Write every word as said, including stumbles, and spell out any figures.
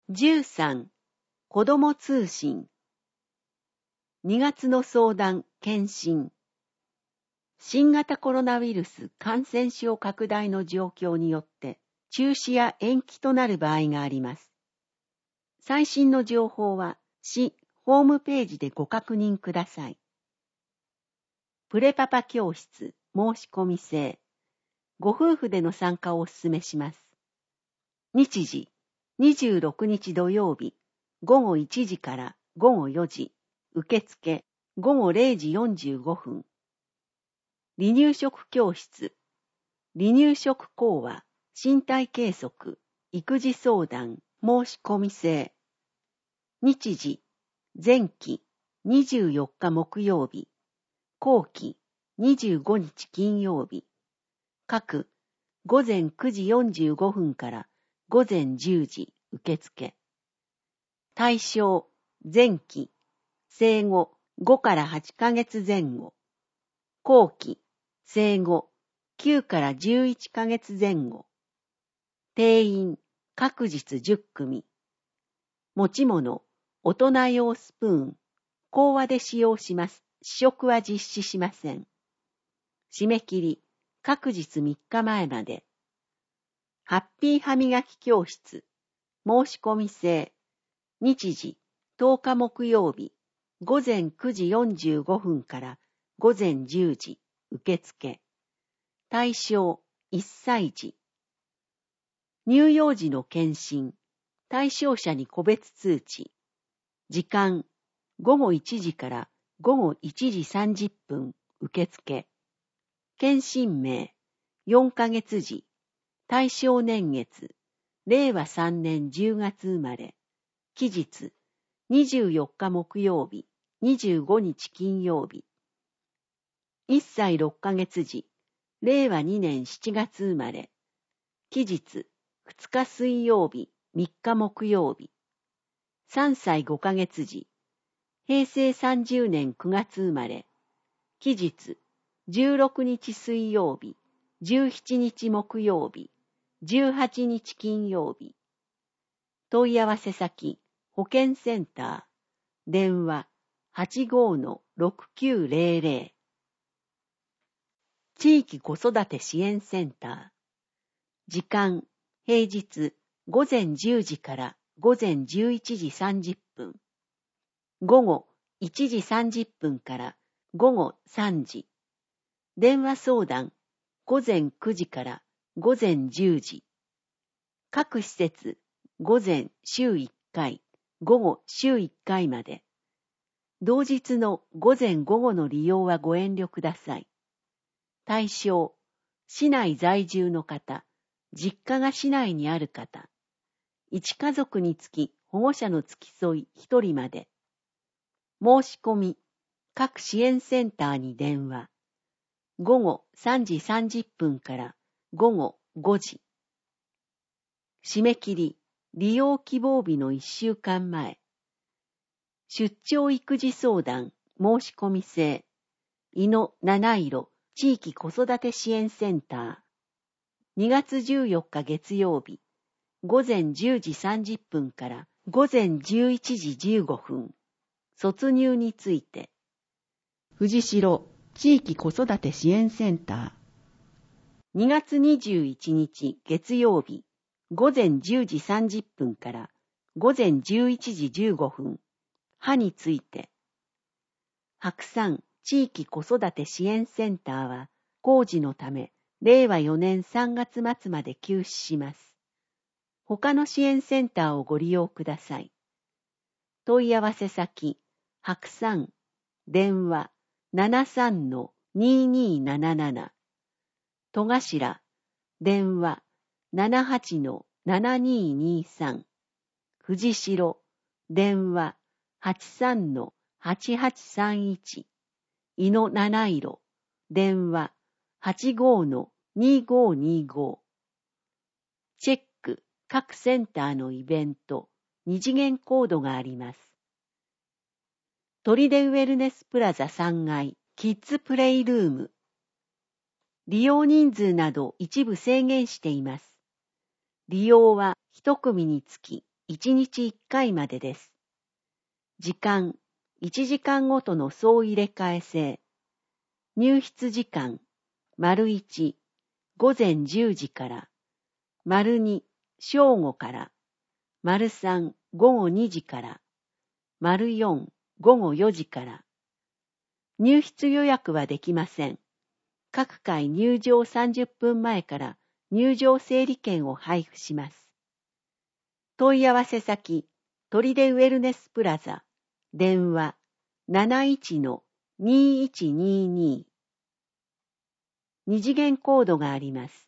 じゅうさん、子ども通信。にがつの相談、検診。新型コロナウイルス感染症拡大の状況によって中止や延期となる場合があります。最新の情報は市ホームページでご確認ください。プレパパ教室申し込み制。ご夫婦での参加をお勧めします。日時、にじゅうろくにち土曜日、ごごいちじからごごよじ、受付、ごごれいじよんじゅうごふん。離乳食教室、離乳食講話、身体計測、育児相談、申し込み制。日時、前期、にじゅうよっか木曜日、後期、にじゅうごにち金曜日。各、ごぜんくじよんじゅうごふんからごぜんじゅうじ、受付。対象、前期、生後ごからはちかげつぜん後。後期、生後きゅうからじゅういちかげつぜん後。定員、各日じゅっくみ。持ち物、大人用スプーン、講話で使用します。試食は実施しません。締め切り、各日みっかまえまで。ハッピー歯磨き教室、申し込み制。日時、とおか木曜日、ごぜんくじよんじゅうごふんからごぜんじゅうじ、受付。対象、いっさい児。乳幼児の検診、対象者に個別通知。時間、ごごいちじからごごいちじさんじゅっぷん、受付。検診名、よんかげつ児。対象年月、れいわさんねんじゅうがつ生まれ。期日、にじゅうよっか木曜日、にじゅうごにち金曜日。いっさいろっかげつ児、れいわにねんしちがつ生まれ。期日、ふつか水曜日、みっか木曜日。さんさいごかげつ児、へいせいさんじゅうねんくがつ生まれ。期日、じゅうろくにち水曜日、じゅうしちにち木曜日、じゅうはちにち金曜日。問い合わせ先、保健センター、電話 はちごのろくきゅうぜろぜろ。地域子育て支援センター。時間、平日ごぜんじゅうじからごぜんじゅういちじさんじゅっぷん。午後いちじさんじゅっぷんからごごさんじ。電話相談、ごぜんくじからごぜんじゅうじ。各施設、午前週いっかい、午後週いっかいまで。同日の午前午後の利用はご遠慮ください。対象、市内在住の方、実家が市内にある方。一家族につき保護者の付き添いひとりまで。申し込み、各支援センターに電話。午後さんじさんじゅっぷんから午後ごじ。締め切り、利用希望日のいっしゅうかんまえ。出張育児相談、申し込み制。井野七色地域子育て支援センター。にがつじゅうよっか月曜日、ごぜんじゅうじさんじゅっぷんからごぜんじゅういちじじゅうごふん。卒入について。藤代地域子育て支援センター。にがつにじゅういちにち月曜日、ごぜんじゅうじさんじゅっぷんからごぜんじゅういちじじゅうごふん。歯について。白山地域子育て支援センターは工事のためれいわよねんさんがつまつまで休止します。他の支援センターをご利用ください。問い合わせ先、白山、電話 ななさんのにーにーなななな。戸頭、電話 ななはちのななにーにーさん。藤代、電話 はちさんのはちはちさんいち。井野七色、電話 はちごのにーごにーご。チェック、各センターのイベント、二次元コードがあります。砦ウェルネスプラザさんがい、キッズプレイルーム。利用人数など一部制限しています。利用はいち組につきいちにちいっかいまでです。時間、いちじかんごとの総入れ替え制。入室時間、丸いち、午前じゅうじから、丸に、正午から、丸さん、午後にじから、丸よん、午後よじから。入室予約はできません。各回入場さんじゅっぷんまえから入場整理券を配布します。問い合わせ先、砦ウェルネスプラザ、電話 なないちのにいちにーにー。二次元コードがあります。